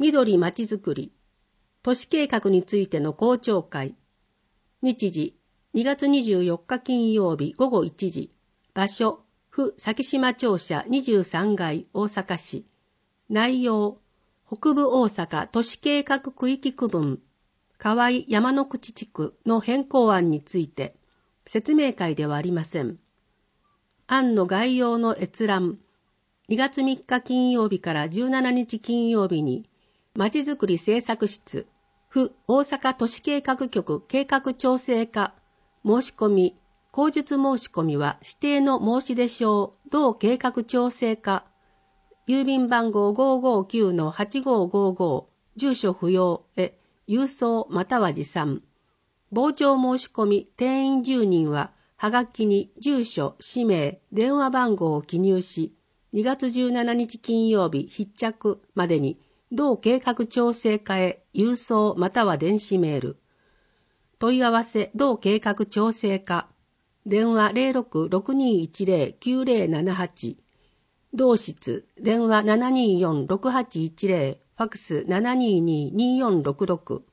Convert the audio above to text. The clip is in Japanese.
緑まちづくり、都市計画についての公聴会。日時、2月24日金曜日午後1時。場所、府咲島庁舎23階大阪市。内容、北部大阪都市計画区域区分、河合山の口地区の変更案について、説明会ではありません。案の概要の閲覧、2月3日金曜日から17日金曜日に、まちづくり政策室、府大阪都市計画局計画調整課、申し込み、口述申し込みは指定の申出書、同計画調整課、郵便番号 559-8555、住所不要へ、郵送または持参。傍聴申し込み定員10人は、はがきに住所、氏名、電話番号を記入し、2月17日金曜日必着までに、同計画調整課へ郵送または電子メール。問い合わせ同計画調整課。電話 0662109078。同室電話724-6810。ファクス722-2466。